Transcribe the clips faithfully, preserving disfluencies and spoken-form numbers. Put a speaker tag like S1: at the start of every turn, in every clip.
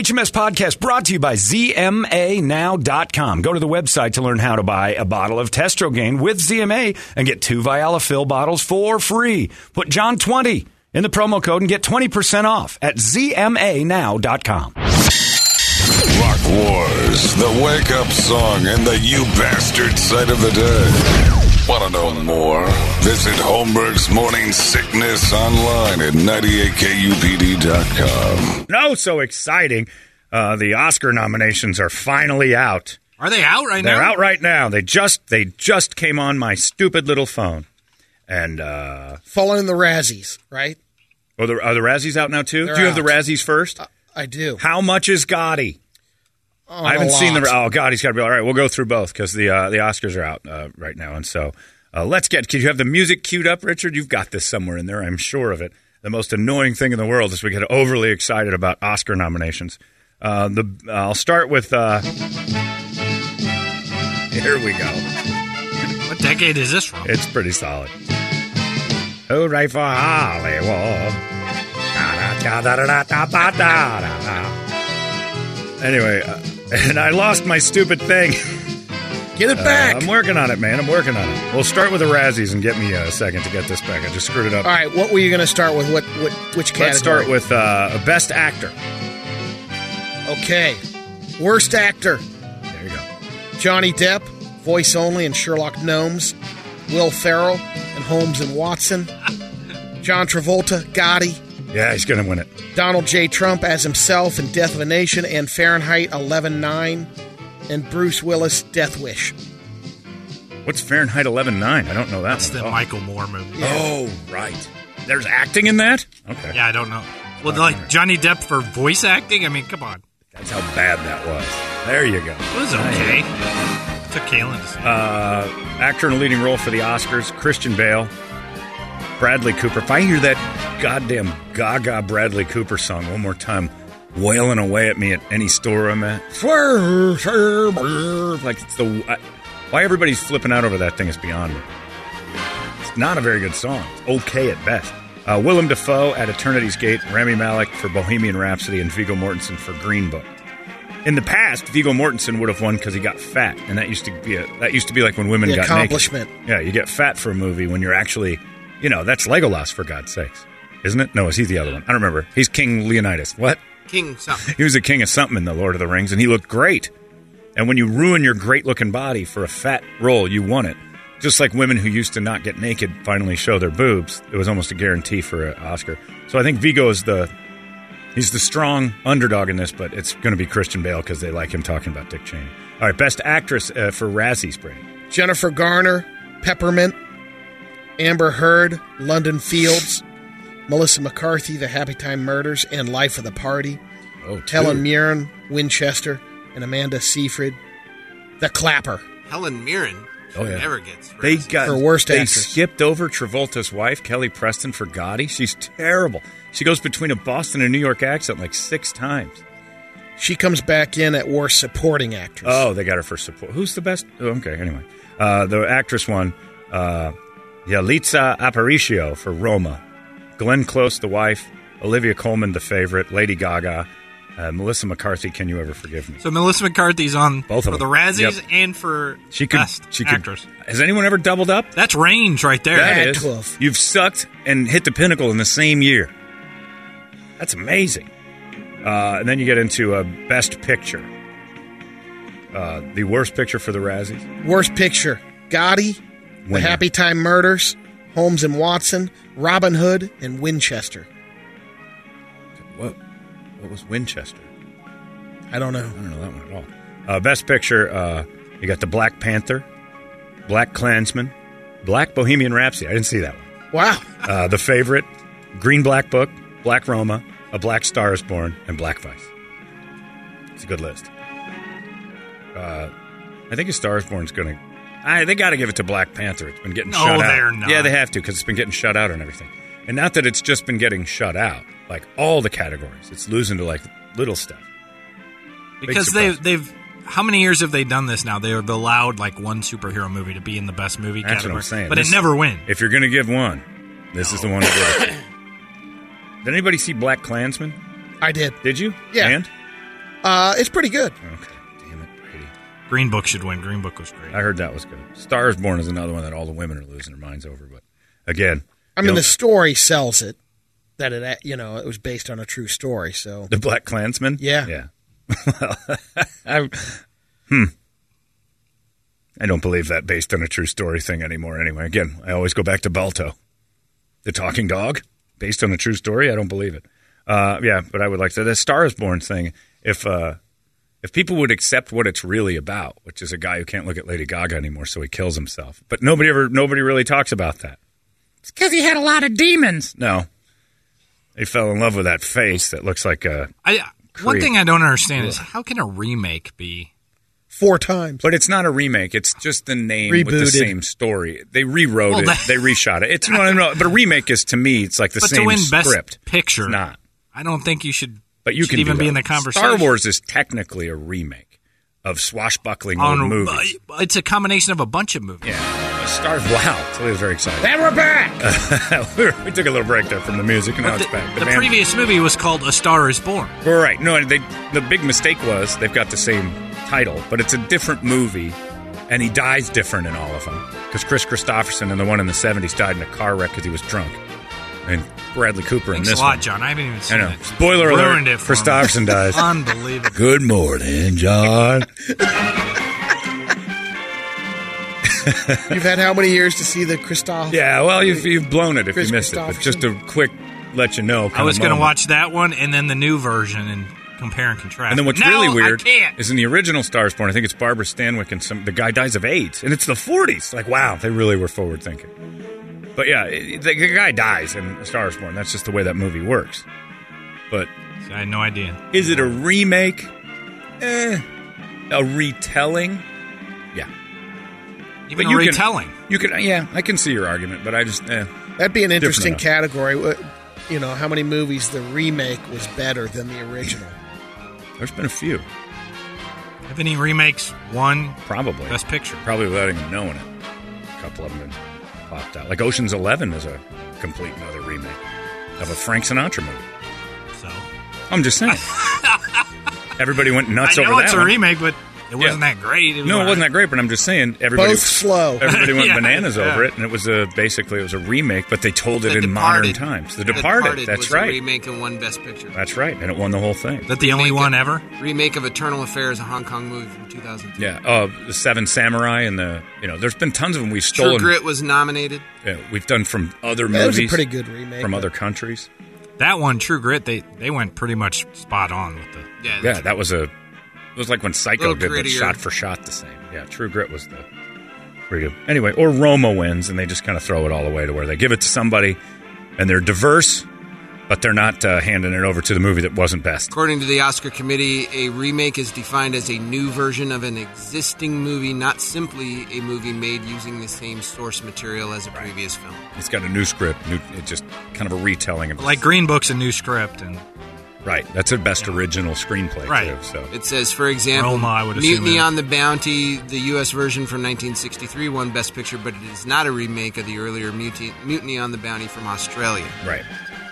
S1: H M S Podcast brought to you by Z M A now dot com. Go to the website to learn how to buy a bottle of Testrogain with Z M A and get two Vialafil bottles for free. Put John twenty in the promo code and get twenty percent off at Z M A now dot com.
S2: Rock Wars, the wake-up song and the you bastard sight of the day. Want to know more? Visit Holmberg's Morning Sickness online at ninety-eight K U P D dot com.
S1: No, so exciting. Uh, the Oscar nominations are finally out.
S3: Are they out right
S1: They're
S3: now?
S1: They're out right now. They just they just came on my stupid little phone. And uh,
S4: following the Razzies, right?
S1: Oh, the, are the Razzies out now too?
S4: They're
S1: do you have
S4: out.
S1: the Razzies first?
S4: Uh, I do.
S1: How much is Gotti?
S4: Oh,
S1: I haven't
S4: a
S1: seen
S4: lot.
S1: the. Oh, God, he's got to be all right. We'll go through both because the uh, the Oscars are out uh, right now, and so uh, let's get. Could you have the music queued up, Richard? You've got this somewhere in there, I'm sure of it. The most annoying thing in the world is we get overly excited about Oscar nominations. Uh, the uh, I'll start with. Uh, here we go.
S3: What decade is this from?
S1: It's pretty solid. Hooray for Hollywood! Anyway, uh, and I lost my stupid thing.
S4: Get it back.
S1: Uh, I'm working on it, man. I'm working on it. We'll start with the Razzies and get me a second to get this back. I just screwed it up.
S4: All right, what were you going to start with? What, what which category?
S1: Let's start with uh, Best Actor.
S4: Okay. Worst Actor.
S1: There you go.
S4: Johnny Depp, voice only in Sherlock Gnomes. Will Ferrell in Holmes and Watson. John Travolta, Gotti.
S1: Yeah, he's going to win it.
S4: Donald J. Trump as himself in Death of a Nation and Fahrenheit eleven nine. And Bruce Willis, Death Wish.
S1: What's Fahrenheit eleven nine? I don't know that
S3: That's
S1: one.
S3: the
S1: Oh.
S3: Michael Moore movie.
S4: Yeah.
S1: Oh, right. There's acting in that? Okay.
S3: Yeah, I don't know. Well, like Johnny Depp for voice acting? I mean, come on.
S1: That's how bad that was. There you go.
S3: It was okay. Took Kalen to see it.
S1: Uh, actor in a leading role for the Oscars, Christian Bale. Bradley Cooper. If I hear that goddamn Gaga Bradley Cooper song one more time, wailing away at me at any store I'm at, like it's the I, why everybody's flipping out over that thing is beyond me. It's not a very good song. It's okay at best. Uh, Willem Dafoe at Eternity's Gate, Rami Malek for Bohemian Rhapsody, and Viggo Mortensen for Green Book. In the past, Viggo Mortensen would have won because he got fat, and that used to be a, that used to be like when women
S4: The
S1: got
S4: accomplishment.
S1: naked. Yeah, you get fat for a movie when you're actually, you know, that's Legolas for God's sakes, isn't it? No, is he the other one? I don't remember. He's King Leonidas. What?
S3: King something.
S1: He was a king of something in the Lord of the Rings, and he looked great. And when you ruin your great-looking body for a fat role, you won it. Just like women who used to not get naked finally show their boobs, it was almost a guarantee for an Oscar. So I think Viggo is the he's the strong underdog in this, but it's going to be Christian Bale because they like him talking about Dick Cheney. All right, best actress uh, for Razzies, Brady.
S4: Jennifer Garner, Peppermint. Amber Heard, London Fields. Melissa McCarthy, The Happy Time Murders and Life of the Party.
S1: Oh, two.
S4: Helen Mirren, Winchester. And Amanda Seyfried, The Clapper.
S3: Helen Mirren
S1: Oh, yeah.
S3: never gets
S1: They
S3: raised.
S1: got
S4: For worst
S1: They
S4: actress.
S1: skipped over Travolta's wife, Kelly Preston, for Gotti. She's terrible. She goes between a Boston and New York accent like six times.
S4: She comes back in at Worst Supporting Actress.
S1: Oh, they got her for support. Who's the best? Oh, okay, anyway. Uh, the actress one, uh, Yalitza Aparicio for Roma. Glenn Close, the wife. Olivia Colman, the favorite. Lady Gaga. Uh, Melissa McCarthy, Can You Ever Forgive Me?
S3: So Melissa McCarthy's on
S1: Both of
S3: for the
S1: them.
S3: Razzies
S1: Yep.
S3: and for
S1: She could.
S3: Best
S1: She could.
S3: Actress.
S1: Has anyone ever doubled up?
S3: That's range right there.
S1: That
S4: Had
S1: is.
S4: to have.
S1: You've sucked and hit the pinnacle in the same year. That's amazing. Uh, and then you get into uh, Best Picture. Uh, the worst picture for the Razzies.
S4: Worst Picture, Gotti, The
S1: Winner.
S4: Happy Time Murders, Holmes and Watson, Robin Hood, and Winchester.
S1: What? What was Winchester?
S4: I don't know.
S1: I don't know that one at all. Uh, Best Picture, uh, you got the Black Panther, Black Klansman, Black Bohemian Rhapsody. I didn't see that one.
S4: Wow.
S1: Uh, the Favorite, Green Black Book, Black Roma, A Black Star is Born, and Black Vice. It's a good list. Uh, I think A Star is Born is going to... I They got to give it to Black Panther. It's been getting
S3: No,
S1: shut out.
S3: they're not.
S1: Yeah, they have to because it's been getting shut out and everything. And not that it's just been getting shut out. Like all the categories. It's losing to like little stuff.
S3: Because
S1: surprise.
S3: they've they've how many years have they done this now? They've allowed like one superhero movie to be in the best movie
S1: That's
S3: category,
S1: what I'm saying.
S3: but
S1: This-
S3: it never wins.
S1: If you're going to give one, this is the one to give it. Did anybody see Black Klansman?
S4: I did.
S1: Did you?
S4: Yeah.
S1: And?
S4: Uh, it's pretty good.
S1: Okay, damn it, Brady.
S3: Green Book should win. Green Book was great.
S1: I heard that was good. Star is Born is another one that all the women are losing their minds over. But again,
S4: I mean,
S1: know,
S4: the story sells it. That it, you know, it was based on a true story. So
S1: the Black Klansman.
S4: Yeah,
S1: yeah. I, hmm. I don't believe that based on a true story thing anymore. Anyway, again, I always go back to Balto, the talking dog, based on a true story. I don't believe it. Uh, yeah, but I would like to the Star is Born thing. If uh, if people would accept what it's really about, which is a guy who can't look at Lady Gaga anymore, so he kills himself. But nobody ever, nobody really talks about that. It's because he had a lot of demons. No. They fell in love with that face that looks like a
S3: I, one
S1: creep.
S3: thing I don't understand is how can a remake be?
S4: Four times.
S1: But it's not a remake. It's just the name with the
S4: Rebooted.
S1: same story. They rewrote
S3: Well,
S1: it.
S3: that-
S1: They reshot it. It's you know, no, but a remake is to me, it's like the
S3: But
S1: same
S3: to win
S1: script.
S3: Best Picture,
S1: It's not.
S3: I don't think you should.
S1: But you
S3: should
S1: can
S3: even
S1: do
S3: be
S1: that.
S3: in the conversation.
S1: Star Wars is technically a remake of swashbuckling old
S3: On,
S1: movies.
S3: uh, it's a combination of a bunch of movies.
S1: Yeah. Star Wow. So I was very excited. And we're back! we, were, we took a little break there from the music, and now
S3: But
S1: it's
S3: the,
S1: back.
S3: the
S1: band-
S3: previous movie was called A Star is Born.
S1: Right. No, they, the big mistake was they've got the same title, but it's a different movie, and he dies different in all of them. Because Chris Christopherson in the one in the seventies died in a car wreck because he was drunk. And Bradley Cooper
S3: Thanks
S1: in this
S3: a lot,
S1: one.
S3: John. I haven't even
S1: I
S3: seen
S1: know.
S3: it.
S1: Spoiler
S3: Ruined
S1: alert.
S3: it for
S1: Christopherson
S3: me.
S1: dies.
S3: Unbelievable.
S1: Good morning, John.
S4: You've had how many years to see the Christoph?
S1: Yeah, well, you've, you've blown it if
S4: Chris
S1: you missed it. But
S4: Christopherson.
S1: just a quick let you know.
S3: I was
S1: going to
S3: watch that one and then the new version and compare and contrast.
S1: And then what's
S3: No,
S1: really
S3: I
S1: weird
S3: can't.
S1: is in the original Star is Born, I think it's Barbara Stanwyck, and some the guy dies of AIDS, and it's the forties. Like, wow, they really were forward thinking. But yeah, it, the, the guy dies in A Star is Born. That's just the way that movie works. But
S3: I had no idea.
S1: is it a remake? Eh. A retelling? Yeah.
S3: Even
S1: But
S3: a
S1: you can-
S3: retelling.
S1: You could, yeah, I can see your argument, but I just, eh.
S4: That'd be an interesting
S1: enough.
S4: category. What- You know, how many movies the remake was better than the original?
S1: There's been a few,
S3: Have any remakes won
S1: probably.
S3: Best Picture?
S1: Probably without even knowing it. A couple of them have popped out. Like Ocean's Eleven is a complete another remake of a Frank Sinatra movie.
S3: So
S1: I'm just saying. Everybody went nuts
S3: I know
S1: over
S3: it's
S1: that
S3: a
S1: one.
S3: remake, but it wasn't
S1: Yeah.
S3: that great. It was
S1: No, it
S3: all
S1: wasn't
S3: right.
S1: that great, but I'm just saying everybody
S4: Both slow.
S1: everybody went
S3: Yeah,
S1: bananas
S3: yeah.
S1: over it, and it was a basically it was a remake, but they told it
S5: The
S1: in modern
S5: Departed.
S1: times. The
S5: The
S1: Departed, that's
S5: was
S1: right.
S5: A remake and won Best Picture.
S1: That's right, and it won the whole thing.
S3: Is that the only
S5: Remake
S3: one
S5: of-
S3: ever?
S5: Remake of Eternal Affairs, a Hong Kong movie from two thousand two.
S1: Yeah, uh, the Seven Samurai and the you know, there's been tons of them we've
S5: True
S1: stolen.
S5: Grit was nominated.
S1: Yeah, we've done from other
S4: That was a
S1: movies
S4: pretty good remake.
S1: from
S4: but-
S1: other countries.
S3: That one, True Grit, they they went pretty much spot on with the.
S5: Yeah,
S1: Yeah, that was a. It was like when Psycho
S5: Little
S1: did the
S5: grittier.
S1: shot for shot the same. Yeah, True Grit was the pretty good. Anyway, or Roma wins, and they just kind of throw it all away to where they give it to somebody, and they're diverse, but they're not uh, handing it over to the movie that wasn't best.
S5: According to the Oscar committee, a remake is defined as a new version of an existing movie, not simply a movie made using the same source material as a previous film.
S1: It's got a new script, new, it's just kind of a retelling of
S3: Like Green Book's a new script, and
S1: right. That's a best original screenplay
S3: Right.
S1: too. So
S5: It says, for example,
S3: Roma, I would assume
S5: Mutiny
S3: it.
S5: on the Bounty, the U S version from nineteen sixty-three, won Best Picture, but it is not a remake of the earlier Mutiny, Mutiny on the Bounty from Australia.
S1: right,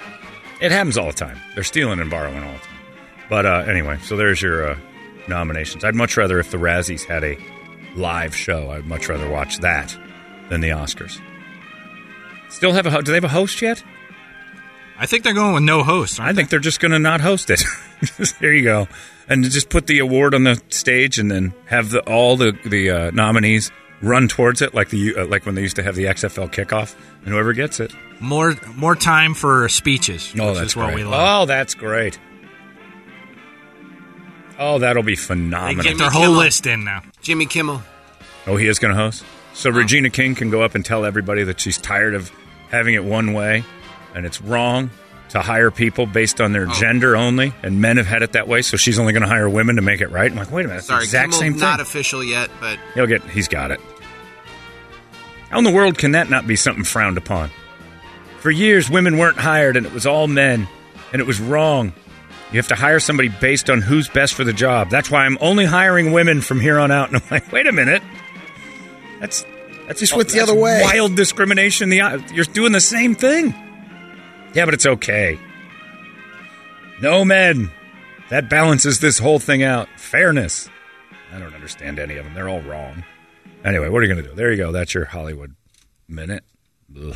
S1: it happens all the time. They're stealing and borrowing all the time. But uh, anyway, so there's your uh, nominations. I'd much rather if the Razzies had a live show. I'd much rather watch that than the Oscars. Still have a ho- do they have a host yet?
S3: I think they're going with no host.
S1: I think they're just going to not host it. There you go, and just put the award on the stage, and then have the, all the the uh, nominees run towards it, like the uh, like when they used to have the X F L kickoff, and whoever gets it.
S3: more more time for speeches.
S1: Oh,
S3: which
S1: that's
S3: is what
S1: great.
S3: we love.
S1: Oh, that's great. Oh, that'll be
S3: They
S1: phenomenal.
S3: get their
S5: Jimmy
S3: whole
S5: Kimmel.
S3: list in now.
S5: Jimmy Kimmel.
S1: Oh, he is going to host? So Regina King can go up and tell everybody that she's tired of having it one way, and it's wrong to hire people based on their
S5: Oh.
S1: gender only, and men have had it that way, so she's only going to hire women to make it right. I'm like, wait a minute, that's
S5: Sorry,
S1: the exact
S5: Kimmel
S1: same thing.
S5: not official yet, but
S1: He'll get, he's got it. How in the world can that not be something frowned upon? For years, women weren't hired, and it was all men, and it was wrong. You have to hire somebody based on who's best for the job. That's why I'm only hiring women from here on out. And I'm like, wait a minute. That's that's
S4: Just went the
S1: that's
S4: other way.
S1: Wild discrimination. The you're doing the same thing. Yeah, but it's okay. No men. That balances this whole thing out. Fairness. I don't understand any of them. They're all wrong. Anyway, what are you going to do? There you go. That's your Hollywood Minute. Ugh.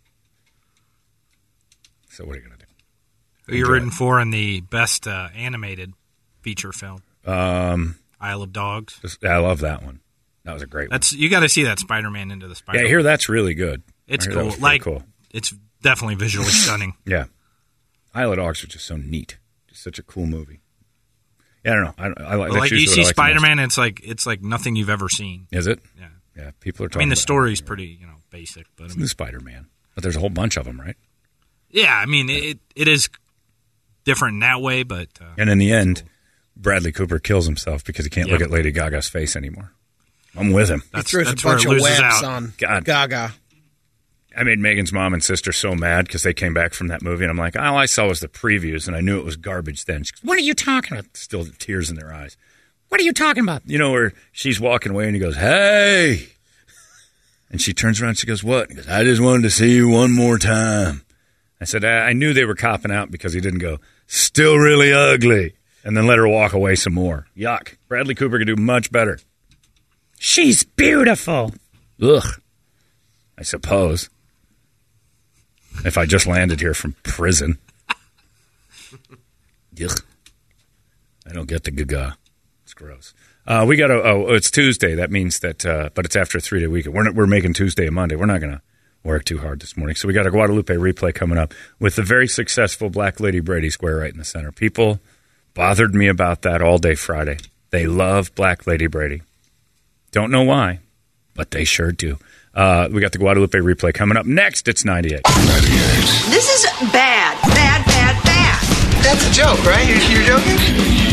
S1: So what are you going to do?
S3: Who are you rooting for in the best uh, animated feature film?
S1: Um,
S3: Isle of Dogs.
S1: Just, I love that one. That was a great
S3: That's
S1: one.
S3: You got to see that Spider-Man Into the Spider-Man.
S1: Yeah, I hear that's really good.
S3: It's
S1: I hear that
S3: cool.
S1: was
S3: Like,
S1: cool.
S3: it's definitely visually stunning.
S1: Yeah. Isle of Dogs are just so neat. Just such a cool movie. Yeah, I don't know. I, I, I,
S3: Well,
S1: that's
S3: like you
S1: usually
S3: see
S1: what I like the most.
S3: Spider-Man, it's like it's like nothing you've ever seen.
S1: Is it?
S3: Yeah.
S1: Yeah, people are
S3: I
S1: talking
S3: mean, the
S1: about
S3: story's
S1: it.
S3: pretty, you know, basic, but I
S1: It's
S3: mean,
S1: new Spider-Man. But there's a whole bunch of them, right?
S3: yeah, I mean, it it is different in that way, but uh,
S1: And in the end, Bradley Cooper kills himself because he can't
S3: Yep.
S1: look at Lady Gaga's face anymore. I'm with him.
S4: He
S3: that's,
S4: throws
S3: that's
S4: a bunch
S3: where it
S4: of
S3: loses
S4: webs
S3: out.
S4: on
S1: God.
S4: Gaga.
S1: I made Megan's mom and sister so mad because they came back from that movie, and I'm like, all I saw was the previews, and I knew it was garbage then. She goes, what are you talking about? Still tears in their eyes. What are you talking about? You know, where she's walking away, and he goes, hey. And she turns around, and she goes, what? He goes, I just wanted to see you one more time. I said, I, I knew they were copping out because he didn't go, still really ugly, and then let her walk away some more. Yuck. Bradley Cooper could do much better. She's beautiful. Ugh. I suppose. If I just landed here from prison. Ugh. I don't get the gaga. It's gross. Uh, we got to, oh, it's Tuesday. That means that, uh, but it's after a three day weekend. We're, not, we're making Tuesday and Monday. We're not going to work too hard this morning. So we got a Guadalupe replay coming up with the very successful Black Lady Brady square right in the center. People bothered me about that all day Friday. They love Black Lady Brady. Don't know why, but they sure do. Uh, we got the Guadalupe replay coming up next. It's ninety-eight.
S2: ninety-eight.
S6: This is bad, bad, bad, bad.
S7: That's a joke, right? You're, you're joking?